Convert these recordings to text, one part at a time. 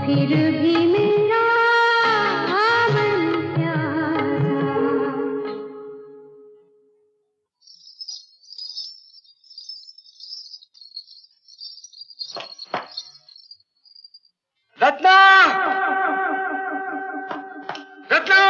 फिर भी मेरा मन प्यासा। रत्ना! रत्ना!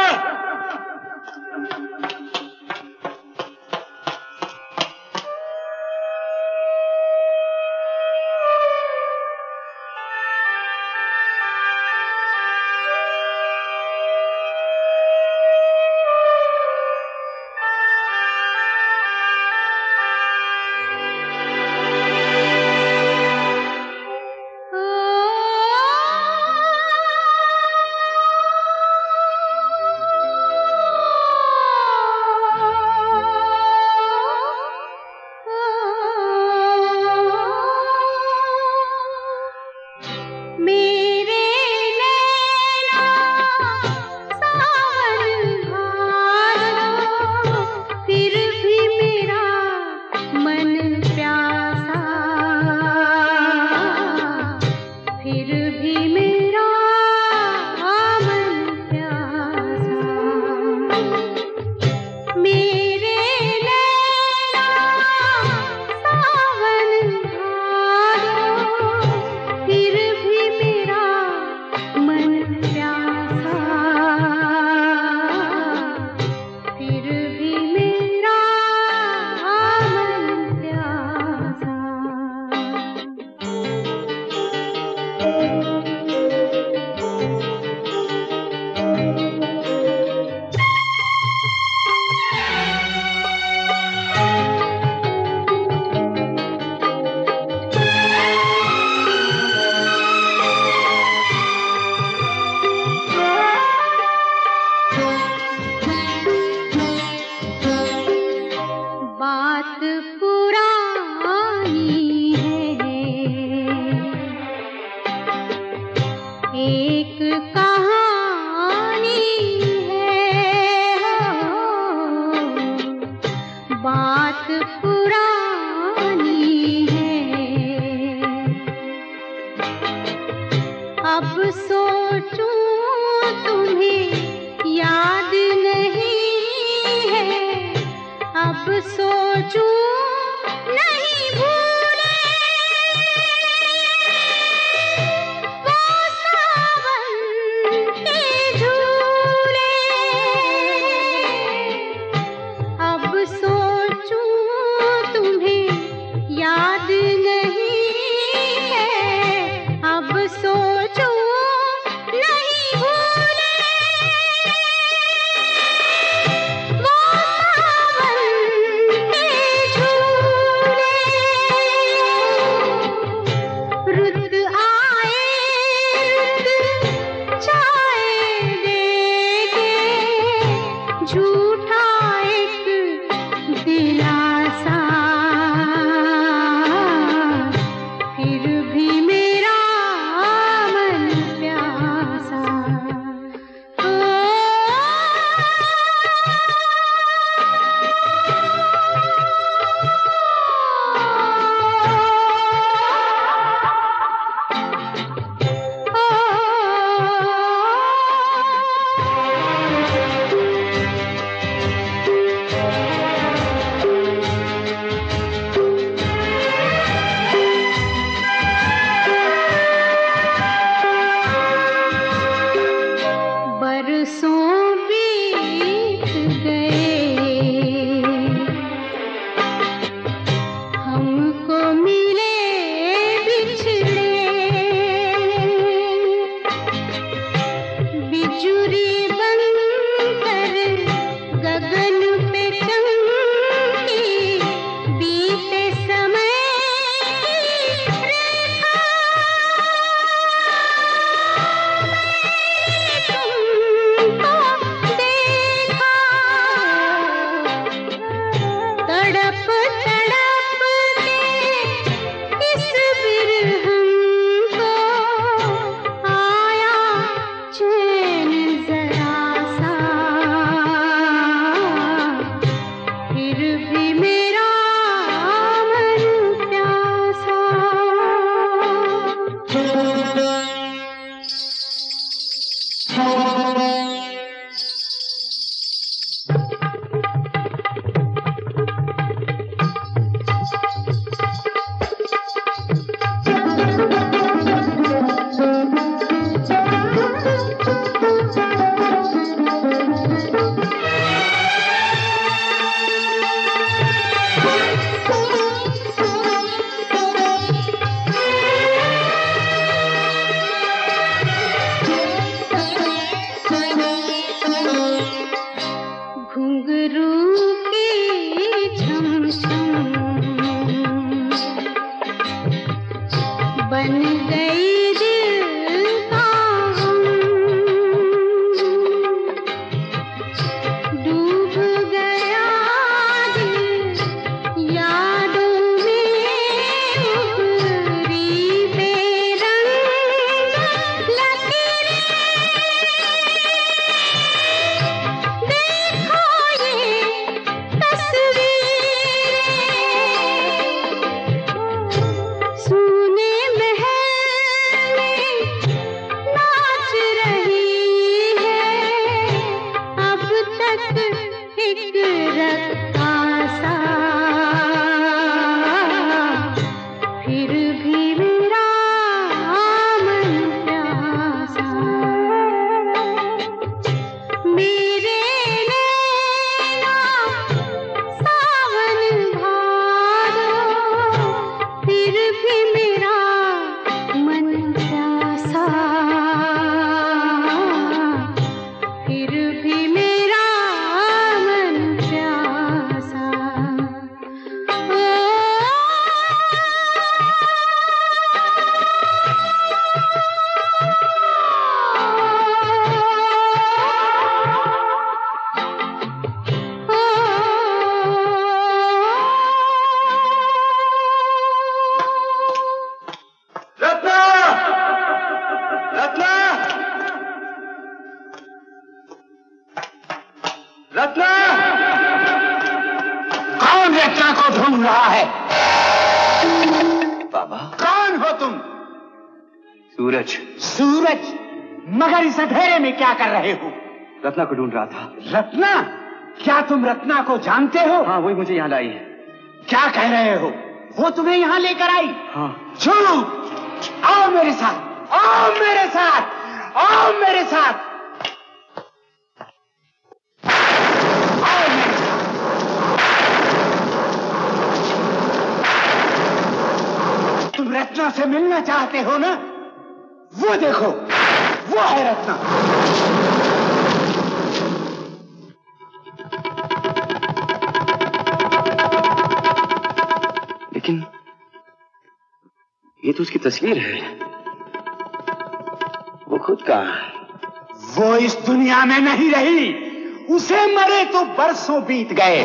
ढूंढ रहा है। बाबा, कौन हो तुम? सूरज। सूरज? मगर इस अंधेरे में क्या कर रहे हो? रत्ना को ढूंढ रहा था। रत्ना? क्या तुम रत्ना को जानते हो? हाँ, वही मुझे यहाँ लाई है। क्या कह रहे हो? वो तुम्हें यहाँ लेकर आई? हाँ। झूठ! आओ मेरे साथ, आओ मेरे साथ, आओ मेरे साथ, आओ मेरे साथ। तुम रत्ना से मिलना चाहते हो ना? वो देखो, वो है रत्ना। लेकिन ये तो उसकी तस्वीर है। वो खुद का। वो इस दुनिया में नहीं रही। उसे मरे तो बरसों बीत गए।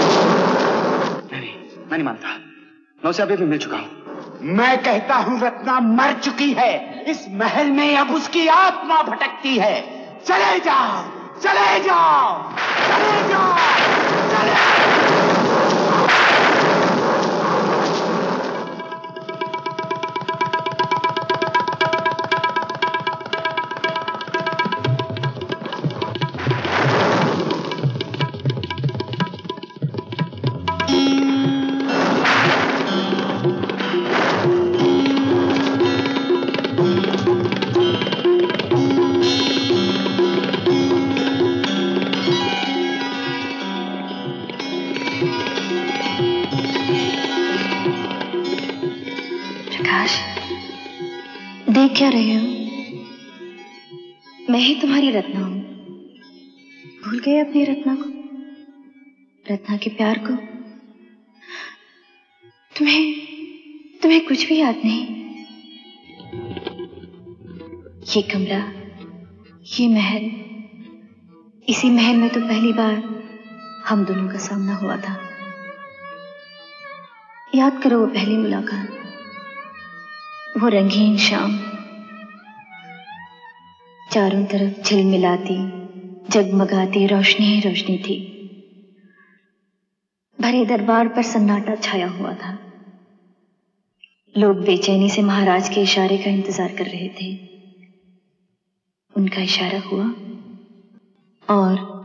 मैं नहीं मानता। मैं उसे अभी भी मिल चुका हूं। मैं कहता हूं रत्ना मर चुकी है। इस महल में अब उसकी आत्मा भटकती है। चले जाओ, चले जाओ, चले जाओ, चले जाओ। देख क्या रहे हो? मैं ही तुम्हारी रत्ना हूं। भूल गए अपनी रत्ना को, रत्ना के प्यार को? तुम्हें कुछ भी याद नहीं? ये कमरा, ये महल, इसी महल में तो पहली बार हम दोनों का सामना हुआ था। याद करो वो पहली मुलाकात, वो रंगीन शाम, चारों तरफ झिलमिलाती जगमगाती रोशनी ही रोशनी थी। भरे दरबार पर सन्नाटा छाया हुआ था। लोग बेचैनी से महाराज के इशारे का इंतजार कर रहे थे। उनका इशारा हुआ और